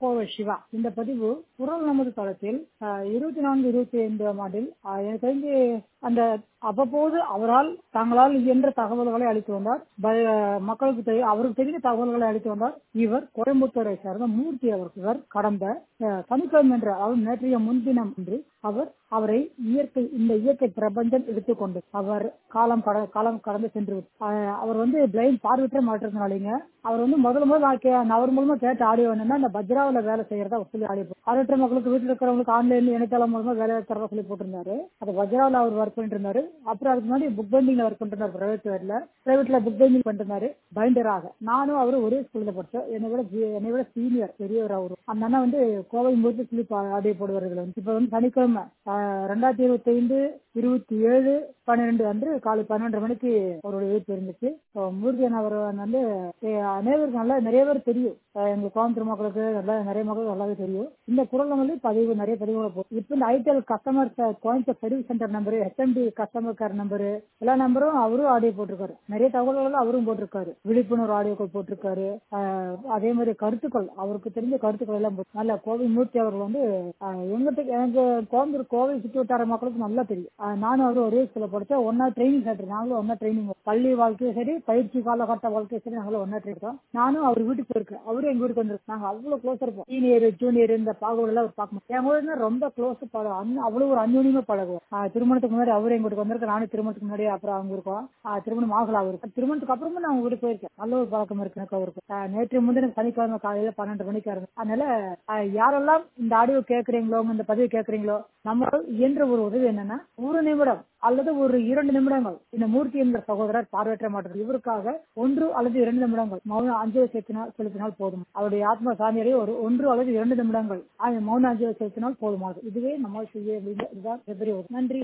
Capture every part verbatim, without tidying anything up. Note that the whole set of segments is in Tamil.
கோவை சிவா. இந்த பதிவு குரல் நமது தளத்தில் இருபத்தி நான்கு இருபத்தி ஐந்தாம் ஆண்டில் எனக்கு தெரிஞ்சு அந்த அவ்வப்போது அவரால் தங்களால் இயன்ற தகவல்களை அளித்து வந்தார். மக்களுக்கு தெரிய அவருக்கு தெரிந்த தகவல்களை அளித்து வந்தார். இவர் கோயம்புத்தூரை சேர்ந்த மூர்த்தி அவர். இவர் கடந்த சனிக்கிழமை என்ற அதாவது நேற்றைய முன்தினம் என்று அவர் அவரை இயற்கை இந்த இயற்கை பிரபஞ்சம் எடுத்துக்கொண்டு அவர் காலம் காலம் கடந்து சென்று அவர் வந்து பிளைண்ட் பார்வையற்ற மாற்றத்தினாலீங்க அவர் வந்து முதல் முதல் அவர் மூலமா கேட்ட ஆடியோ என்னன்னா இந்த பஜ்ராவில வேலை செய்யறதா சொல்லி ஆடியோ பார்வையற்ற மக்களுக்கு வீட்டில் இருக்கிறவங்களுக்கு ஆன்லைன் இணையதளம் மூலமா வேலை தரதா சொல்லி போட்டிருந்தாரு. அது பஜ்ராவில அவர் ஒர்க் பண்ணிட்டு இருந்தாரு. அப்புறம் அதுக்கு முன்னாடி புக் பைண்டிங்ல ஒர்க் பண்ணிட்டு இருந்தாரு. பிரைவேட் வேர்ல பிரைவேட்ல புக் பைண்டிங் பண்ணிட்டு இருந்தாரு பைண்டராக. நானும் அவரு ஒரே ஸ்கூல்ல படிச்சோம். என்னை விட என்னை விட சீனியர் பெரியவர் அவரு. அந்த அண்ணா வந்து கோவை மூர்த்தி சொல்லி ஆடியோ போடுவார்கள். இப்ப வந்து சனிக்கிழமை ரெண்டாயிரத்தி இருபத்தி ஐந்து இருபத்தி ஏழு பன்னிரெண்டு அன்று காலை பன்னெண்டு மணிக்கு அவருடைய வீட்டு இருந்துச்சு. மூர்த்தியன் அவர் வந்து அனைவருக்கு நல்லா நிறைய பேர் தெரியும். எங்க கோயம்புத்தூர் மக்களுக்கு நல்லா நிறைய மக்களுக்கு நல்லாவே தெரியும். இந்த குரல் வந்து பதிவு நிறைய பதிவுகளை போகும். இப்ப இந்த IDL customer Coimbatore service centre number HMT customer care number எல்லா நம்பரும் அவரும் ஆடியோ போட்டிருக்காரு. நிறைய தகவல்கள் அவரும் போட்டிருக்காரு. விழிப்புணர்வு ஆடியோக்கள் போட்டிருக்காரு. அதே மாதிரி கருத்துக்கள் அவருக்கு தெரிஞ்ச கருத்துக்கள் எல்லாம் நல்ல கோவை மூர்த்தி அவர்கள் வந்து எங்கிட்ட எனக்கு கோயம்புத்தூர் கோவை சுற்றி வட்டார மக்களுக்கு நல்லா தெரியும். நானும் அவரும் ஒரே ஸ்கூல்ல படிச்சா ஒன்னா ட்ரைனிங் சென்டர். நாங்களும் ஒன்னா ட்ரைனிங் பள்ளி வாழ்க்கையும் சரி பயிற்சி காலகட்ட வாழ்க்கையும் சரி நாங்களும் ஒன்னா ட்ரைனிங். நானும் அவர் வீட்டுக்கு போயிருக்கேன். அவரும் எங்க வீட்டுக்கு வந்துருக்கு. நாங்க அவ்வளவு க்ளோஸ் இருப்போம். சீனியர் ஜூனியர் இந்த பாகுகள் எல்லாம் பார்க்க மாட்டோம். எங்க வீடு ரொம்ப க்ளோஸ் அவ்வளவு ஒரு அந்யோன்யமா பழகுவோம். திருமணத்துக்கு முன்னாடி அவரு எங்க வீட்டுக்கு வந்திருக்கு. நானும் திருமணத்துக்கு முன்னாடி அப்புறம் அவங்க இருக்கோம். திருமணம் ஆகல அவருக்கு. திருமணத்துக்கு அப்புறமும் நான் அவங்க வீட்டுக்கு போயிருக்கேன். நல்ல ஒரு பழக்கம் இருக்கு எனக்கு அவருக்கு. நேற்று முந்தின சனிக்கிழமை காலையில பன்னெண்டு மணிக்கு இருந்து. அதனால யாரெல்லாம் இந்த ஆடியோ கேட்கறீங்களோ இந்த பதிவு கேட்கறீங்களோ நம்ம இயன்ற ஒரு உதவி என்னன்னா ஒரு நிமிடம் அல்லது ஒரு இரண்டு நிமிடங்கள் இந்த மூர்த்தி என்ற சகோதரர் பார்வையற்ற மாற்றம் இவருக்காக ஒன்று அல்லது இரண்டு நிமிடங்கள் மௌன அஞ்சலி செலுத்தினால் செலுத்தினால் போதும். அவருடைய ஆத்ம சாந்தியரை ஒரு ஒன்று அல்லது இரண்டு நிமிடங்கள் மௌன அஞ்சலி செலுத்தினால் போதுமானது. இதுவே நம்மால் செய்ய வேண்டிய நன்றி.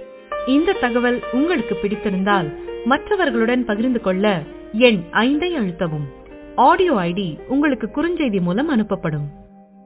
இந்த தகவல் உங்களுக்கு பிடித்திருந்தால் மற்றவர்களுடன் பகிர்ந்து கொள்ள எண் ஐந்தை அழுத்தவும். ஆடியோ ஐடி உங்களுக்கு குறுஞ்செய்தி மூலம் அனுப்பப்படும்.